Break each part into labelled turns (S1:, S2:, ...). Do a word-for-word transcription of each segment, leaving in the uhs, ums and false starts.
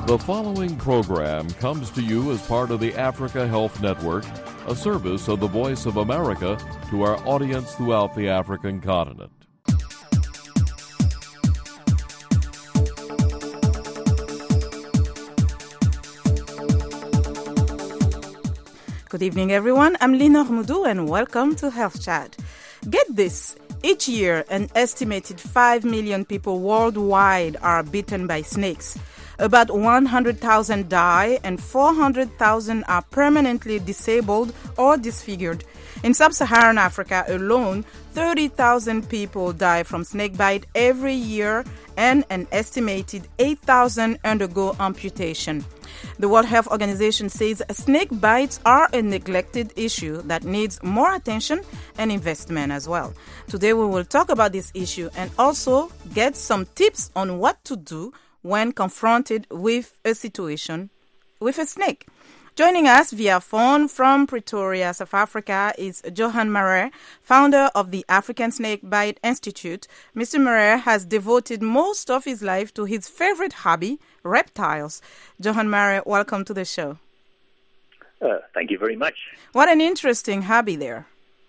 S1: The following program comes to you as part of the Africa Health Network, a service of the Voice of America to our audience throughout the African continent.
S2: Good evening, everyone. I'm Lina Mudu, and welcome to Health Chat. Get this. Each year, an estimated five million people worldwide are bitten by snakes. About one hundred thousand die and four hundred thousand are permanently disabled or disfigured. In sub-Saharan Africa alone, thirty thousand people die from snakebite every year and an estimated eight thousand undergo amputation. The World Health Organization says snake bites are a neglected issue that needs more attention and investment as well. Today we will talk about this issue and also get some tips on what to do when confronted with a situation with a snake. Joining us via phone from Pretoria, South Africa, is Johan Marais, founder of the African Snakebite Institute. Mister Marais has devoted most of his life to his favorite hobby, reptiles. Johan Marais, welcome to the show.
S3: Uh, thank you very much.
S2: What an interesting hobby there.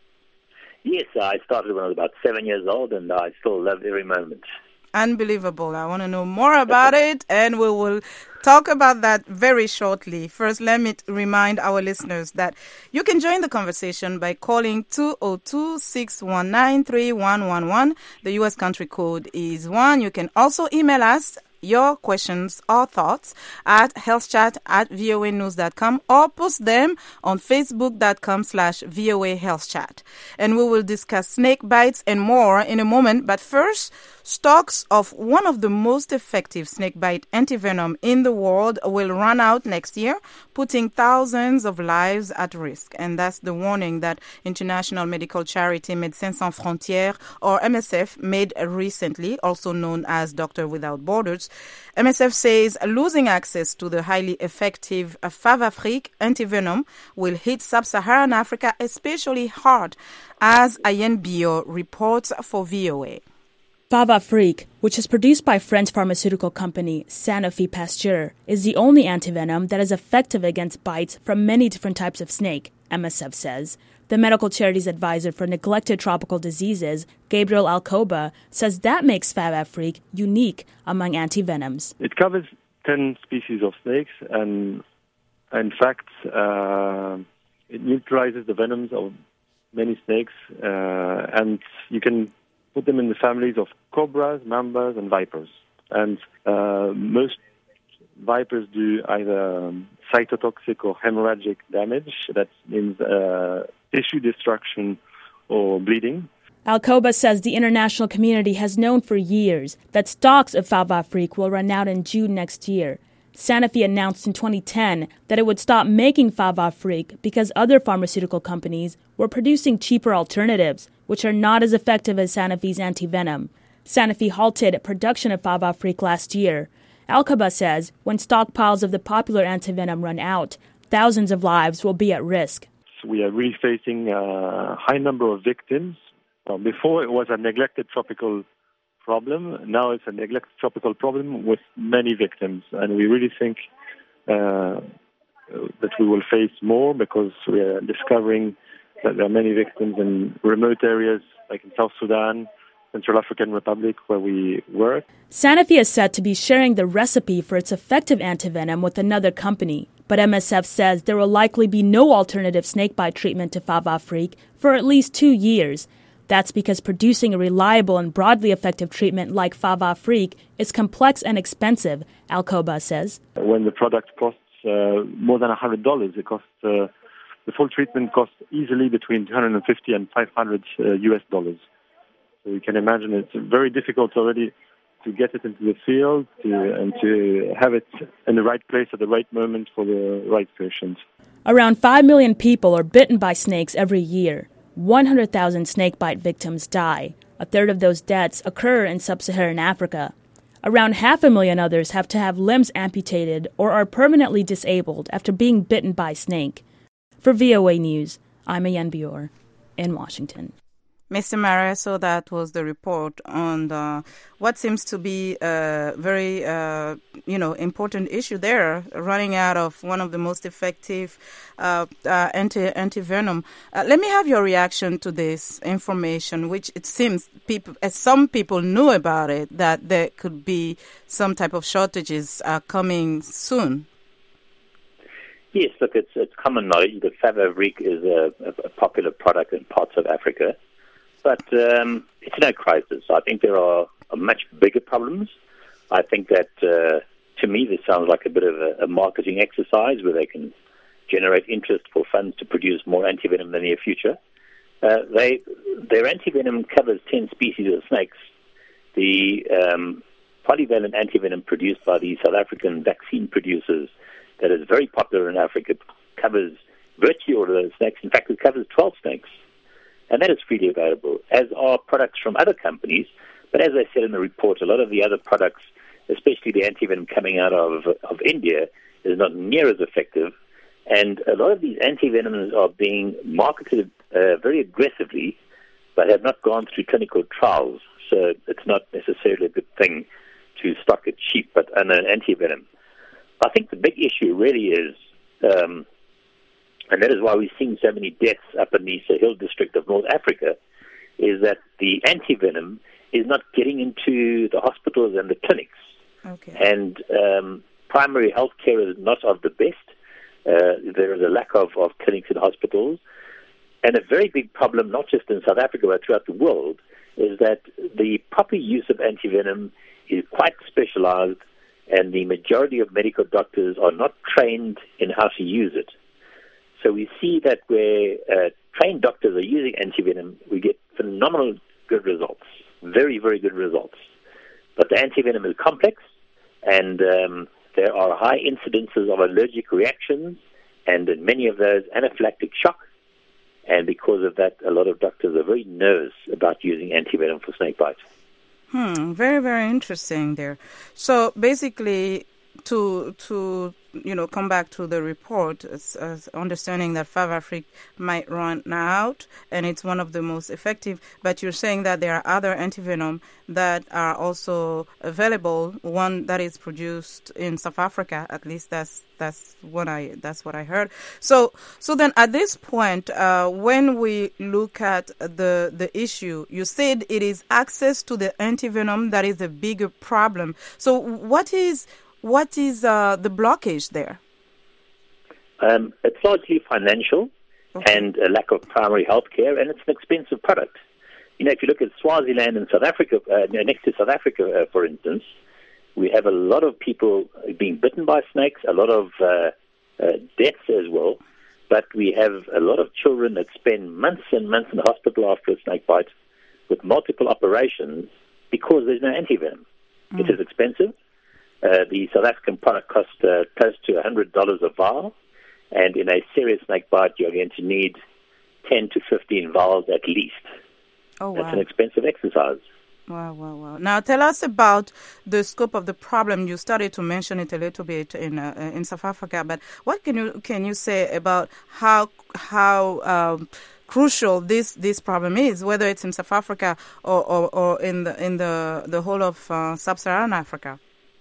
S3: Yes, I started when I was about seven years old, and I still love every moment.
S2: Unbelievable. I want to know more about it, and we will talk about that very shortly. First, let me remind our listeners that you can join the conversation by calling two oh two, six one nine, three one one one. The U S country code is one. You can also email us your questions or thoughts at healthchat at voa news dot com or post them on facebook.com slash VOA healthchat. And we will discuss snake bites and more in a moment. But first, stocks of one of the most effective snakebite antivenom in the world will run out next year, putting thousands of lives at risk. And that's the warning that international medical charity Médecins Sans Frontières, or M S F, made recently, also known as Doctors Without Borders. M S F says losing access to the highly effective Favafric antivenom will hit sub-Saharan Africa especially hard, as Ayen Bio reports for V O A.
S4: Favafric, which is produced by French pharmaceutical company Sanofi Pasteur, is the only antivenom that is effective against bites from many different types of snake, M S F says. The medical charity's advisor for neglected tropical diseases, Gabriel Alcoba, says that makes Favafric unique among antivenoms.
S5: It covers ten species of snakes, and in fact, uh, it neutralizes the venoms of many snakes, uh, and you can put them in the families of cobras, mambas, and vipers. And uh, most vipers do either um, cytotoxic or hemorrhagic damage. That means uh, tissue destruction or bleeding.
S4: Alcoba says the international community has known for years that stocks of Favafric will run out in June next year. Sanofi announced in twenty ten that it would stop making Favafric because other pharmaceutical companies were producing cheaper alternatives, which are not as effective as Sanofi's antivenom. Sanofi halted production of Favafric last year. Alcoba says when stockpiles of the popular antivenom run out, thousands of lives will be at risk.
S5: We are really facing a high number of victims. Uh, before it was a neglected tropical problem. Now it's a neglected tropical problem with many victims. And we really think uh, that we will face more because we are discovering that there are many victims in remote areas like in South Sudan, Central African Republic, where we work.
S4: Sanofi is said to be sharing the recipe for its effective antivenom with another company. But M S F says there will likely be no alternative snakebite treatment to Favafric for at least two years. That's because producing a reliable and broadly effective treatment like Favafric is complex and expensive, Alcoba says.
S5: When the product costs uh, more than one hundred dollars, it costs, uh, the full treatment costs easily between two hundred fifty and five hundred uh, U S dollars. So you can imagine it's very difficult already to get it into the field to, and to have it in the right place at the right moment for the right patient.
S4: Around five million people are bitten by snakes every year. one hundred thousand snakebite victims die. A third of those deaths occur in sub-Saharan Africa. Around half a million others have to have limbs amputated or are permanently disabled after being bitten by snake. For V O A News, I'm Ayen Bior in Washington.
S2: Mister Mara, so that was the report on the, what seems to be a very, uh, you know, important issue there, running out of one of the most effective uh, uh, anti anti-venom. Uh, let me have your reaction to this information, which it seems people, as some people knew about it, that there could be some type of shortages uh, coming soon.
S3: Yes, look, it's it's common knowledge that Favavric is a, a popular product in parts of Africa. But um, it's no crisis. I think there are much bigger problems. I think that, uh, to me, this sounds like a bit of a, a marketing exercise where they can generate interest for funds to produce more antivenom in the near future. Uh, they, their antivenom covers ten species of snakes. The um, polyvalent antivenom produced by the South African vaccine producers that is very popular in Africa covers virtually all of those snakes. In fact, it covers twelve snakes. And that is freely available, as are products from other companies. But as I said in the report, a lot of the other products, especially the antivenom coming out of of India, is not near as effective. And a lot of these antivenoms are being marketed uh, very aggressively, but have not gone through clinical trials. So it's not necessarily a good thing to stock it cheap, but an antivenom. I think the big issue really is... Um, and that is why we're seeing so many deaths up in the Sahel district of North Africa, is that the antivenom is not getting into the hospitals and the clinics.
S2: Okay.
S3: And um, primary health care is not of the best. Uh, there is a lack of, of clinics and hospitals. And a very big problem, not just in South Africa, but throughout the world, is that the proper use of antivenom is quite specialized, and the majority of medical doctors are not trained in how to use it. So we see that where uh, trained doctors are using antivenom, we get phenomenal good results, very, very good results. But the antivenom is complex, and um, there are high incidences of allergic reactions, and in many of those, anaphylactic shock. And because of that, a lot of doctors are very nervous about using antivenom for snakebite.
S2: Hmm, very, very interesting there. So basically, to to you know come back to the report, as, as understanding that Favavric might run out, and it's one of the most effective. But you're saying that there are other antivenom that are also available. One that is produced in South Africa, at least that's that's what I that's what I heard. So so then at this point, uh, when we look at the the issue, you said it is access to the antivenom that is a bigger problem. So what is What is uh, the blockage there?
S3: Um, it's largely financial okay. and a lack of primary health care, and it's an expensive product. You know, if you look at Swaziland and South Africa, uh, next to South Africa, uh, for instance, we have a lot of people being bitten by snakes, a lot of uh, uh, deaths as well, but we have a lot of children that spend months and months in the hospital after a snake bite with multiple operations because there's no antivenom. Mm. It is expensive. Uh, the South African product costs uh, close to one hundred dollars a vial, and in a serious snake bite, you're going to need ten to fifteen vials at least.
S2: Oh, wow.
S3: That's an expensive exercise.
S2: Wow, wow, wow. Now, tell us about the scope of the problem. You started to mention it a little bit in uh, in South Africa, but what can you can you say about how how um, crucial this, this problem is, whether it's in South Africa or, or, or in the in the the whole of uh, sub-Saharan Africa?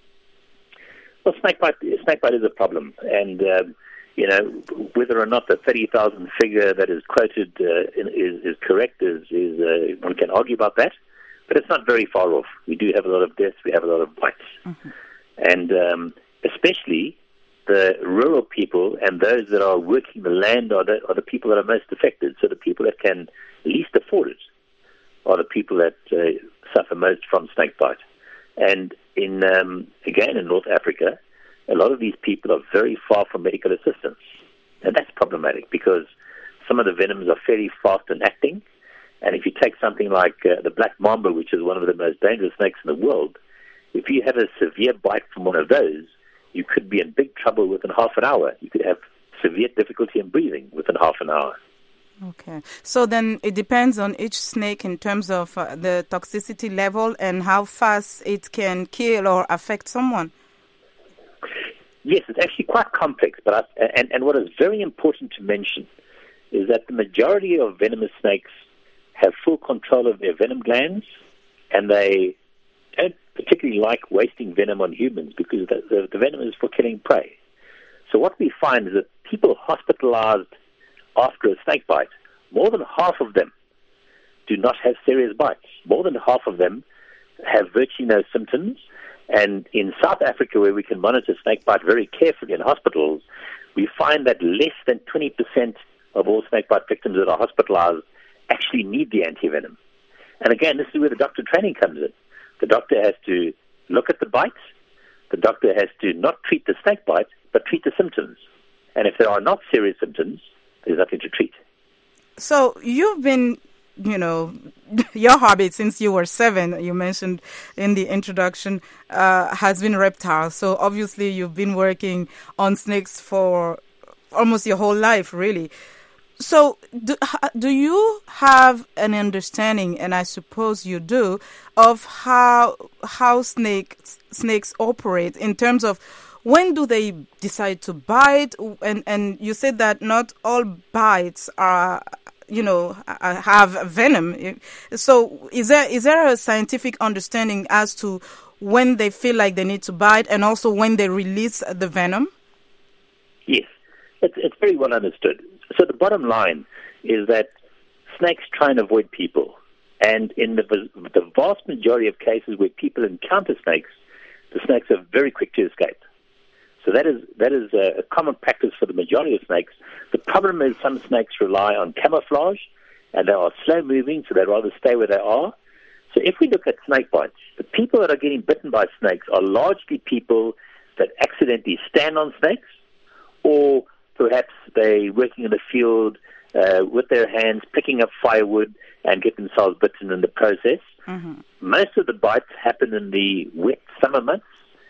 S3: Well, snakebite, snakebite is a problem, and um, you know whether or not the thirty thousand figure that is quoted uh, is, is correct is, is uh, one can argue about that, but it's not very far off. We do have a lot of deaths, we have a lot of bites, mm-hmm. and um, especially the rural people and those that are working the land are the, are the people that are most affected. So the people that can least afford it are the people that uh, suffer most from snakebite. And in um, again, in North Africa, a lot of these people are very far from medical assistance. And that's problematic because some of the venoms are fairly fast in acting. And if you take something like uh, the black mamba, which is one of the most dangerous snakes in the world, if you have a severe bite from one of those, you could be in big trouble within half an hour. You could have severe difficulty in breathing within half an hour.
S2: Okay. So then it depends on each snake in terms of uh, the toxicity level and how fast it can kill or affect someone.
S3: Yes, it's actually quite complex. But I, and, and what is very important to mention is that the majority of venomous snakes have full control of their venom glands, and they don't particularly like wasting venom on humans because the, the, the venom is for killing prey. So what we find is that people hospitalized after a snake bite, more than half of them do not have serious bites. More than half of them have virtually no symptoms. And in South Africa, where we can monitor snake bite very carefully in hospitals, we find that less than twenty percent of all snake bite victims that are hospitalized actually need the antivenom. And again, this is where the doctor training comes in. The doctor has to look at the bite. The doctor has to not treat the snake bite, but treat the symptoms. And if there are not serious symptoms, there's nothing to treat.
S2: So you've been, you know, your hobby since you were seven, you mentioned in the introduction, uh, has been reptiles. So obviously you've been working on snakes for almost your whole life, really. So do, do you have an understanding, and I suppose you do, of how how snakes snakes operate in terms of when do they decide to bite? And and you said that not all bites are, you know, have venom. So is there is there a scientific understanding as to when they feel like they need to bite, and also when they release the venom?
S3: Yes, it's it's very well understood. So the bottom line is that snakes try and avoid people. And in the, the vast majority of cases where people encounter snakes, the snakes are very quick to escape. So that is that is a, a common practice for the majority of snakes. The problem is some snakes rely on camouflage, and they are slow-moving, so they'd rather stay where they are. So if we look at snake bites, the people that are getting bitten by snakes are largely people that accidentally stand on snakes, or perhaps they're working in the field uh, with their hands, picking up firewood, and get themselves bitten in the process. Mm-hmm. Most of the bites happen in the wet summer months,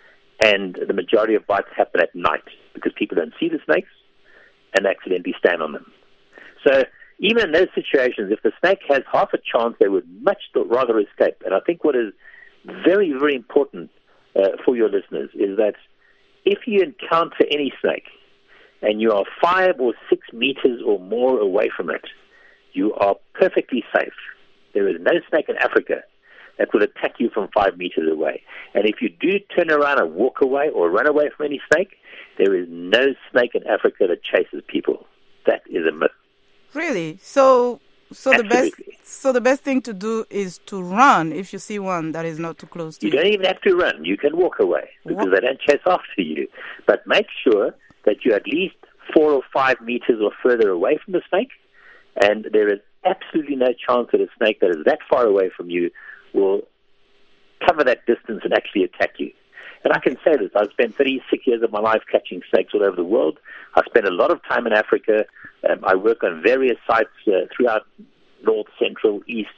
S3: and the majority of bites happen at night because people don't see the snakes and accidentally stand on them. So even in those situations, if the snake has half a chance, they would much rather escape. And I think what is very, very important uh, for your listeners is that if you encounter any snake, and you are five or six meters or more away from it, you are perfectly safe. There is no snake in Africa that will attack you from five meters away. And if you do turn around and walk away or run away from any snake, there is no snake in Africa that chases people. That is a myth.
S2: Really? So so
S3: Absolutely.
S2: the best so the best thing to do is to run if you see one that is not too close to
S3: you.
S2: You
S3: You don't even have to run. You can walk away because
S2: what?
S3: they don't chase after you. But make sure that you're at least four or five meters or further away from the snake, and there is absolutely no chance that a snake that is that far away from you will cover that distance and actually attack you. And I can say this, I've spent thirty-six years of my life catching snakes all over the world. I spent a lot of time in Africa. Um, I work on various sites uh, throughout North, Central, East,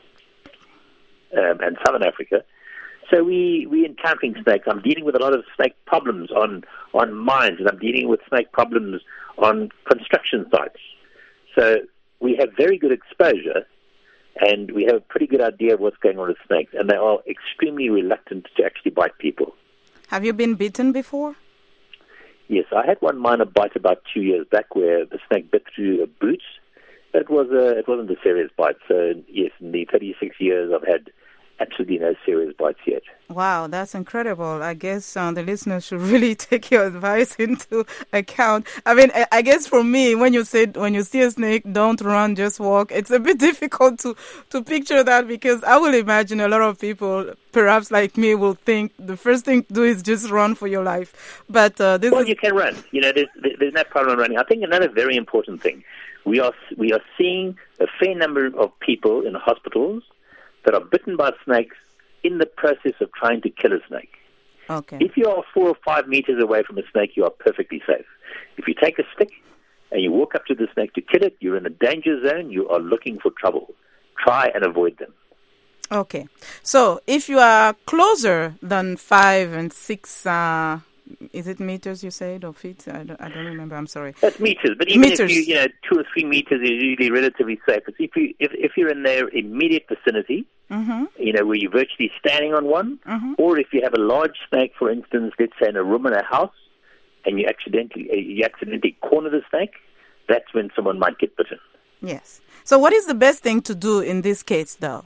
S3: um, and Southern Africa. So we, we encountering snakes. I'm dealing with a lot of snake problems on, on mines, and I'm dealing with snake problems on construction sites. So we have very good exposure, and we have a pretty good idea of what's going on with snakes, and they are extremely reluctant to actually bite people.
S2: Have you been bitten before?
S3: Yes, I had one minor bite about two years back where the snake bit through a boot. But it, was a, it wasn't a serious bite. So, yes, in the thirty-six years I've had absolutely no serious bites yet.
S2: Wow, that's incredible. I guess uh, the listeners should really take your advice into account. I mean, I, I guess for me, when you said when you see a snake, don't run, just walk, it's a bit difficult to, to picture that because I will imagine a lot of people, perhaps like me, will think the first thing to do is just run for your life. But uh, this
S3: Well,
S2: is...
S3: you can run. You know, there's, there's no problem running. I think another very important thing, we are we are seeing a fair number of people in hospitals that are bitten by snakes in the process of trying to kill a snake.
S2: Okay.
S3: If you are four or five meters away from a snake, you are perfectly safe. If you take a stick and you walk up to the snake to kill it, you're in a danger zone, you are looking for trouble. Try and avoid them.
S2: Okay. So if you are closer than five and six, uh, is it meters you said or feet? I don't, I don't remember. I'm sorry.
S3: That's meters, but even
S2: Meters.
S3: if you, you know, two or three meters is usually relatively safe. But if you if, if you're in their immediate vicinity,
S2: Mm-hmm.
S3: you know, where you're virtually standing on one,
S2: Mm-hmm.
S3: or if you have a large snake, for instance, let's say in a room in a house, and you accidentally you accidentally corner the snake, that's when someone might get bitten.
S2: Yes. So what is the best thing to do in this case, though?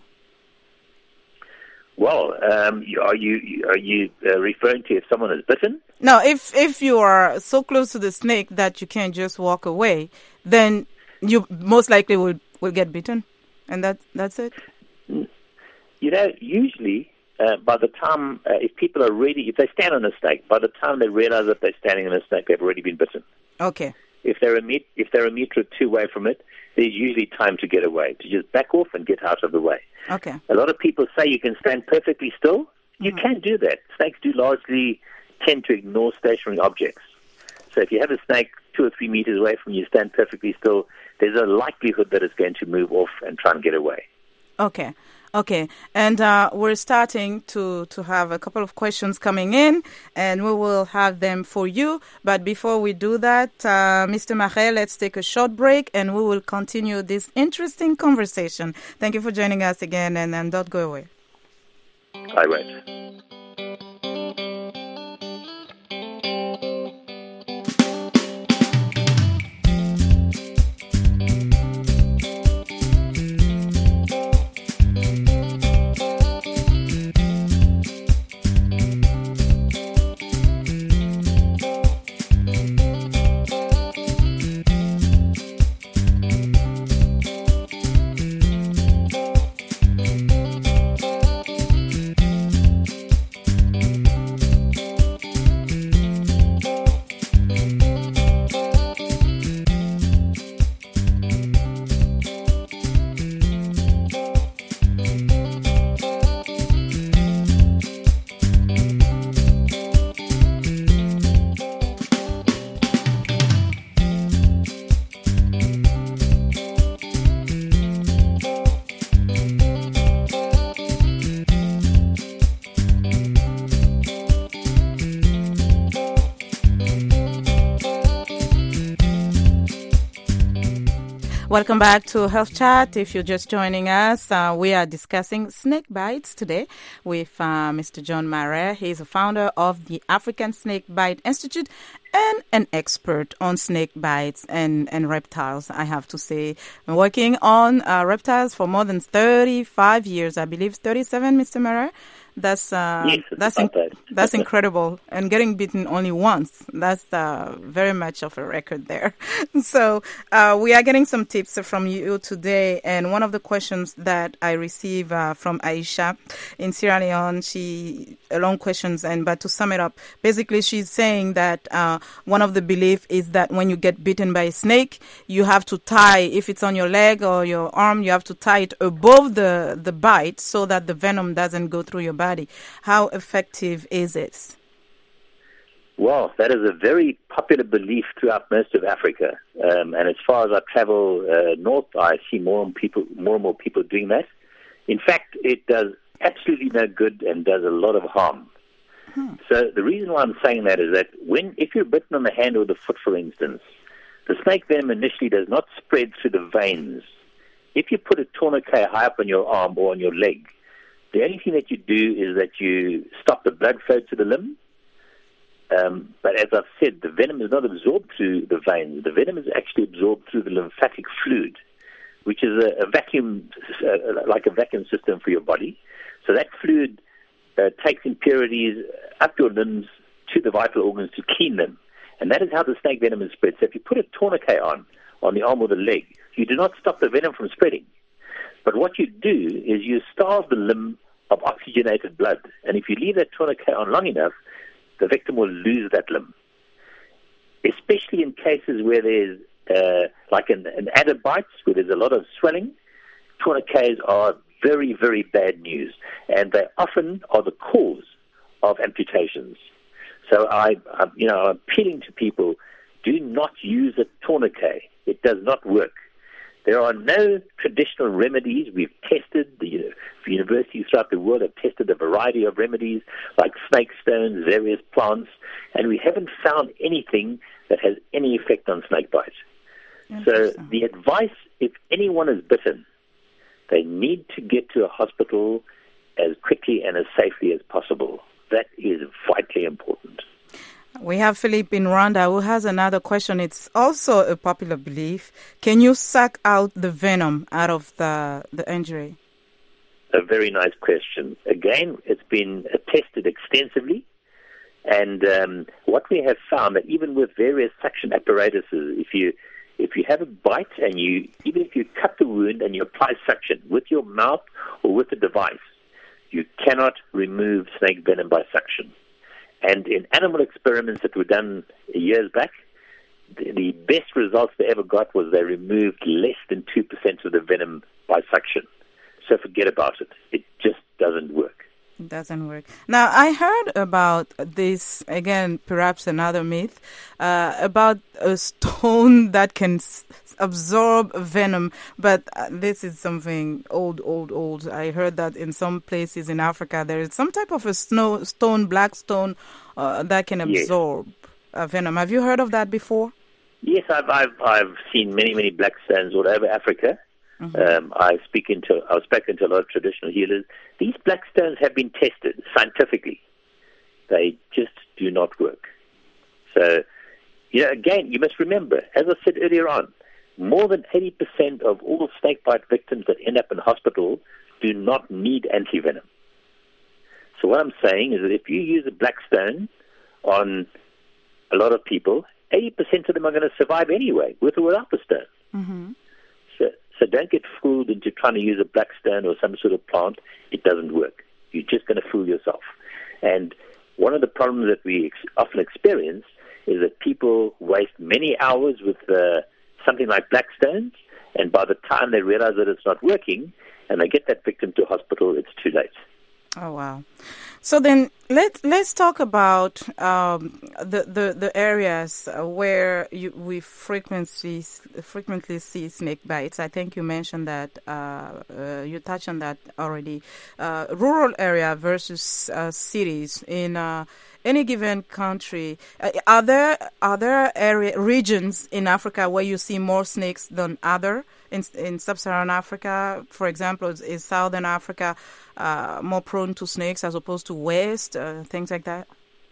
S3: Well, um, are you are you uh, referring to if someone is bitten?
S2: No, if if you are so close to the snake that you can't just walk away, then you most likely will, will get bitten, and that that's it.
S3: You know, usually uh, by the time uh, if people are ready, if they stand on a snake, by the time they realize that they're standing on a snake, they've already been bitten.
S2: Okay.
S3: If they're a met- if they're a meter or two away from it, there's usually time to get away, to just back off and get out of the way.
S2: Okay.
S3: A lot of people say you can stand perfectly still. You
S2: Mm-hmm.
S3: can do that. Snakes do largely tend to ignore stationary objects. So if you have a snake two or three meters away from you, stand perfectly still, there's a likelihood that it's going to move off and try and get away.
S2: Okay. Okay. And uh, we're starting to, to have a couple of questions coming in, and we will have them for you. But before we do that, uh, Mister Marais, let's take a short break, and we will continue this interesting conversation. Thank you for joining us again, and, and don't go away.
S3: I won't.
S2: Welcome back to Health Chat. If you're just joining us, uh, we are discussing snake bites today with uh, Mister John Marais. He's a founder of the African Snake Bite Institute and an expert on snake bites and, and reptiles, I have to say. Working on uh, reptiles for more than thirty-five years, I believe thirty-seven, Mister Marais. That's uh,
S3: yes,
S2: that's in- that's incredible, and getting bitten only once. That's uh, very much of a record there. So uh, we are getting some tips from you today, and one of the questions that I receive uh, from Aisha in Sierra Leone, she a long questions, and but to sum it up, basically she's saying that uh, one of the belief is that when you get bitten by a snake, you have to tie, if it's on your leg or your arm, you have to tie it above the the bite so that the venom doesn't go through your body. How effective is it?
S3: Well, that is a very popular belief throughout most of Africa. Um, and as far as I travel uh, north, I see more and people, more and more people doing that. In fact, it does absolutely no good and does a lot of harm. Hmm. So the reason why I'm saying that is that when, if you're bitten on the hand or the foot, for instance, the snake venom initially does not spread through the veins. If you put a tourniquet high up on your arm or on your leg, the only thing that you do is that you stop the blood flow to the limb. Um, but as I've said, the venom is not absorbed through the veins. The venom is actually absorbed through the lymphatic fluid, which is a, a vacuum, uh, like a vacuum system for your body. So that fluid uh, takes impurities up your limbs to the vital organs to clean them. And that is how the snake venom is spread. So if you put a tourniquet on, on the arm or the leg, you do not stop the venom from spreading. But what you do is you starve the limb of oxygenated blood. And if you leave that tourniquet on long enough, the victim will lose that limb. Especially in cases where there's, uh, like an, an adder bites, where there's a lot of swelling, tourniquets are very, very bad news. And they often are the cause of amputations. So I, I you know, I'm appealing to people, do not use a tourniquet. It does not work. There are no traditional remedies. We've tested, the universities throughout the world have tested a variety of remedies like snake stones, various plants, and we haven't found anything that has any effect on snake bite. So the advice, if anyone is bitten, they need to get to a hospital as quickly and as safely as possible. That is vitally important.
S2: We have Philip in Rwanda who has another question. It's also a popular belief. Can you suck out the venom out of the, the injury?
S3: A very nice question. Again, it's been uh, tested extensively. And um, what we have found that even with various suction apparatuses, if you if you have a bite and you even if you cut the wound and you apply suction with your mouth or with the device, you cannot remove snake venom by suction. And in animal experiments that were done years back, the, the best results they ever got was they removed less than two percent of the venom by suction. So forget about it. It just doesn't work.
S2: It doesn't work. Now, I heard about this, again, perhaps another myth, uh, about a stone that can s- absorb venom. But uh, this is something old, old, old. I heard that in some places in Africa, there is some type of a snow, stone, black stone, uh, that can absorb yes. uh, venom. Have you heard of that before?
S3: Yes, I've, I've, I've seen many, many black stones all over Africa. Mm-hmm. Um, I speak into I was speaking to a lot of traditional healers. These black stones have been tested scientifically. They just do not work. So, you know, again, you must remember, as I said earlier on, more than eighty percent of all snakebite victims that end up in hospital do not need antivenom. So what I'm saying is that if you use a black stone on a lot of people, eighty percent of them are going to survive anyway, with or without the stone. Mm-hmm. So, so don't get fooled into trying to use a black stone or some sort of plant. It doesn't work. You're just going to fool yourself. And one of the problems that we ex- often experience is that people waste many hours with uh, something like black stones, and by the time they realize that it's not working and they get that victim to hospital, it's too late.
S2: Oh, wow. So then let, let's talk about um, the, the, the areas where you, we frequently frequently see snake bites. I think you mentioned that, uh, uh, you touched on that already. Uh, rural area versus uh, cities in uh, any given country. Uh, are there, are there area, regions in Africa where you see more snakes than other? In, in sub-Saharan Africa, for example, is, is Southern Africa uh, more prone to snakes as opposed to West, uh, things like that?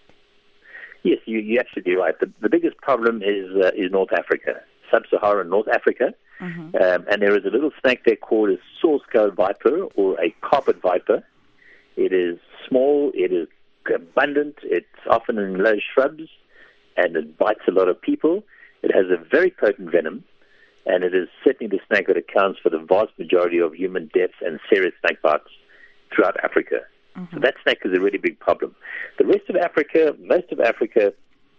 S3: Yes, you, you're absolutely right. The, the biggest problem is uh, is North Africa, sub-Saharan North Africa. Mm-hmm. Um, and there is a little snake there called a saw-skull viper or a carpet viper. It is small, it is abundant, it's often in low shrubs, and it bites a lot of people. It has a very potent venom. And it is certainly the snake that accounts for the vast majority of human deaths and serious snake bites throughout Africa. Mm-hmm. So that snake is a really big problem. The rest of Africa, most of Africa,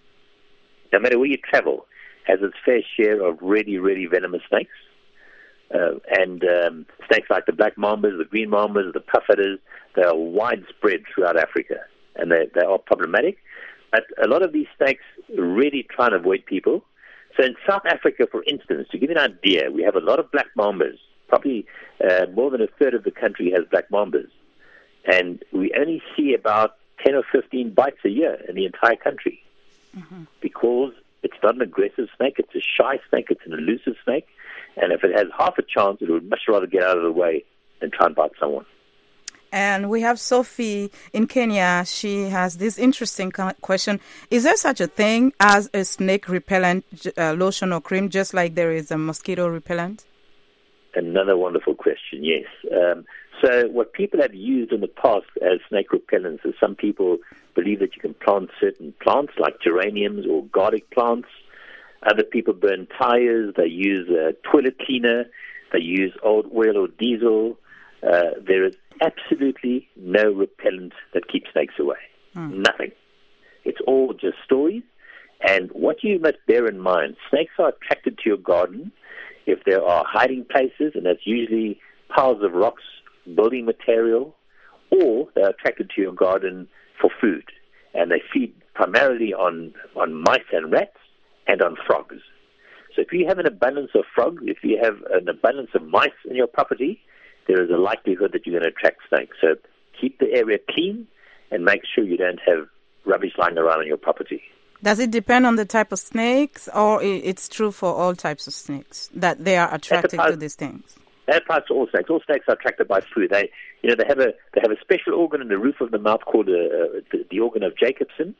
S3: no matter where you travel, has its fair share of really, really venomous snakes. Uh, and um, snakes like the black mambas, the green mambas, the puffaders, they are widespread throughout Africa. And they, they are problematic. But a lot of these snakes really try and avoid people. So in South Africa, for instance, to give you an idea, we have a lot of black mambas. Probably uh, more than a third of the country has black mambas. And we only see about ten or fifteen bites a year in the entire country. Mm-hmm. Because it's not an aggressive snake, it's a shy snake, it's an elusive snake. And if it has half a chance, it would much rather get out of the way than try and bite someone.
S2: And we have Sophie in Kenya. She has this interesting question. Is there such a thing as a snake repellent uh, lotion or cream, just like there is a mosquito repellent?
S3: Another wonderful question, yes. Um, so what people have used in the past as snake repellents is some people believe that you can plant certain plants like geraniums or garlic plants. Other people burn tires. They use a toilet cleaner. They use old oil or diesel. Uh, there is absolutely no repellent that keeps snakes away. Hmm. Nothing. It's all just stories. And what you must bear in mind, snakes are attracted to your garden if there are hiding places, and that's usually piles of rocks, building material, or they're attracted to your garden for food. And they feed primarily on, on mice and rats and on frogs. So if you have an abundance of frogs, if you have an abundance of mice in your property, there is a likelihood that you're going to attract snakes. So keep the area clean and make sure you don't have rubbish lying around on your property.
S2: Does it depend on the type of snakes, or it's true for all types of snakes that they are attracted applies, to these things?
S3: That applies to all snakes. All snakes are attracted by food. They, you know, they have a they have a special organ in the roof of the mouth called a, uh, the, the organ of Jacobson,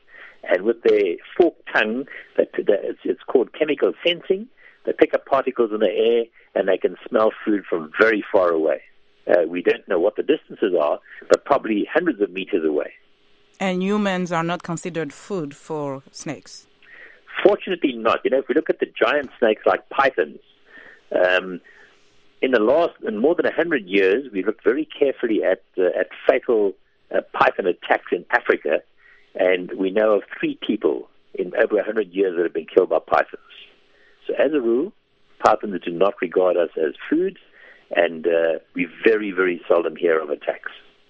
S3: And with their forked tongue, that, that it's, it's called chemical sensing. They pick up particles in the air, and they can smell food from very far away. Uh, we don't know what the distances are, but probably hundreds of meters away.
S2: And humans are not considered food for snakes?
S3: Fortunately not. You know, if we look at the giant snakes like pythons, um, in the last, in more than one hundred years, we looked very carefully at, uh, at fatal uh, python attacks in Africa, and we know of three people in over one hundred years that have been killed by pythons. So as a rule, pythons do not regard us as food, and uh, we very, very seldom hear of attacks.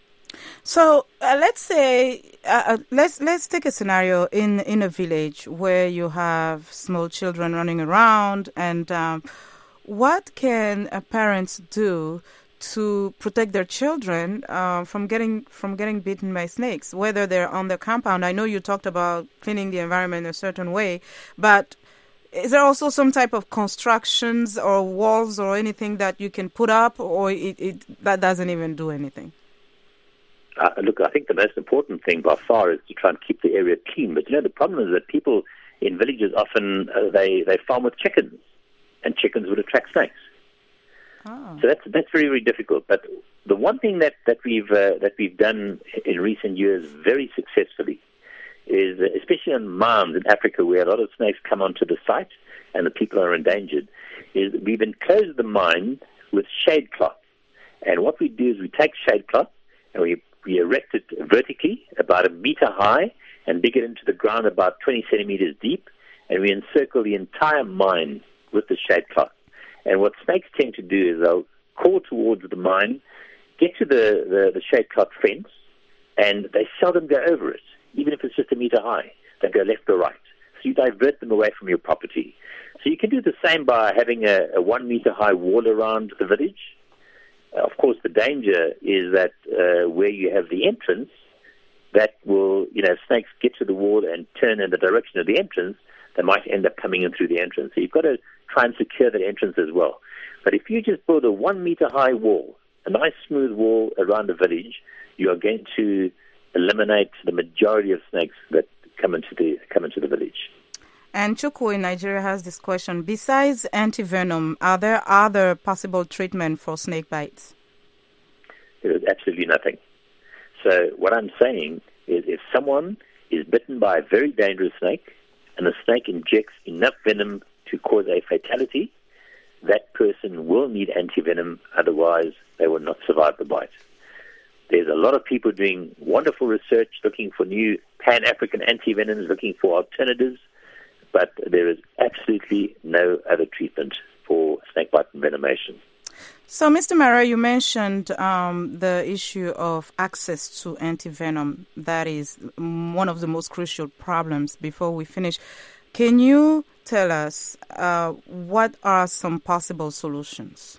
S2: So uh, let's say uh, let's let's take a scenario in in a village where you have small children running around, and um, what can uh, parents do to protect their children uh, from getting from getting bitten by snakes, whether they're on their compound? I know you talked about cleaning the environment in a certain way, but is there also some type of constructions or walls or anything that you can put up, or it, it that doesn't even do anything?
S3: Uh, look, I think the most important thing by far is to try and keep the area clean. But, you know, the problem is that people in villages often, uh, they, they farm with chickens, and chickens would attract snakes. Oh. So that's that's very, very difficult. But the one thing that, that, we've, uh, that we've done in recent years very successfully is, uh, especially on mounds in Africa where a lot of snakes come onto the site and the people are endangered, is we've enclosed the mine with shade cloth. And what we do is we take shade cloth and we We erect it vertically, about a meter high, and dig it into the ground about twenty centimeters deep, and we encircle the entire mine with the shade cloth. And what snakes tend to do is they'll crawl towards the mine, get to the, the, the shade cloth fence, and they seldom go over it, even if it's just a meter high. They go left or right. So you divert them away from your property. So you can do the same by having a, a one meter high wall around the village. Of course, the danger is that uh, where you have the entrance, that will, you know, snakes get to the wall and turn in the direction of the entrance, they might end up coming in through the entrance. So you've got to try and secure that entrance as well. But if you just build a one meter high wall, a nice smooth wall around the village, you are going to eliminate the majority of snakes that come into the come into the village.
S2: And Chukwu in Nigeria has this question. Besides antivenom, are there other possible treatment for snake bites?
S3: There is absolutely nothing. So what I'm saying is if someone is bitten by a very dangerous snake and the snake injects enough venom to cause a fatality, that person will need antivenom, otherwise they will not survive the bite. There's a lot of people doing wonderful research, looking for new Pan-African antivenoms, looking for alternatives, but there is absolutely no other treatment for snakebite envenomation.
S2: So, Mister Mara, you mentioned um, the issue of access to antivenom. That is one of the most crucial problems. Before we finish, can you tell us uh, what are some possible solutions?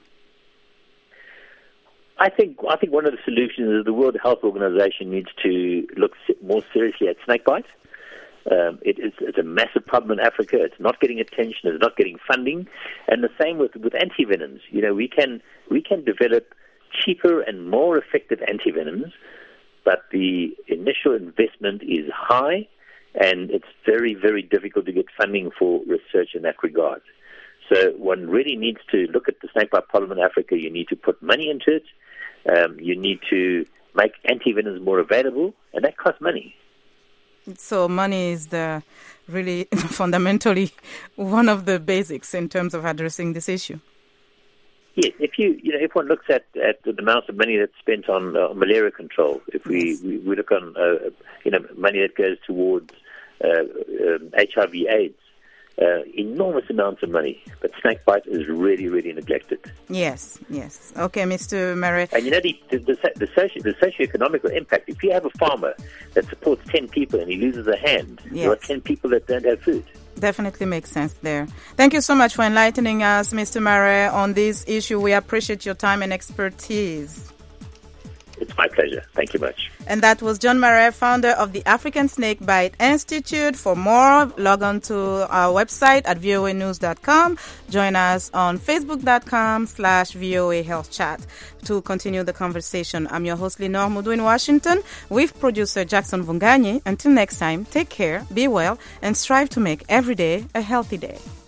S3: I think I think one of the solutions is the World Health Organization needs to look more seriously at snakebite. Um, it is it's a massive problem in Africa. It's not getting attention. It's not getting funding, and the same with, with antivenoms. You know, we can we can develop cheaper and more effective antivenoms, but the initial investment is high, and it's very very difficult to get funding for research in that regard. So one really needs to look at the snakebite problem in Africa. You need to put money into it. Um, you need to make antivenoms more available, and that costs money.
S2: So money is the really fundamentally one of the basics in terms of addressing this issue.
S3: Yes, if you you know if one looks at, at the amount of money that's spent on uh, malaria control, if we, yes. we, we look on uh, you know money that goes towards uh, um, H I V/AIDS, uh, enormous amounts of money, but snakebite is really really neglected.
S2: Yes, yes. Okay, Mister Murray.
S3: And you know the the, the, the, socio, the socio-economical impact. If you have a farmer that supports ten people and he loses a hand, yes. there are ten people that don't have food.
S2: Definitely makes sense there. Thank you so much for enlightening us, Mister Murray, on this issue. We appreciate your time and expertise.
S3: It's my pleasure. Thank you much.
S2: And that was John Marais, founder of the African Snakebite Institute. For more, log on to our website at voa news dot com. Join us on facebook.com slash VOA Health Chat to continue the conversation. I'm your host, Lenore Mudu in Washington, with producer Jackson Vunganyi. Until next time, take care, be well, and strive to make every day a healthy day.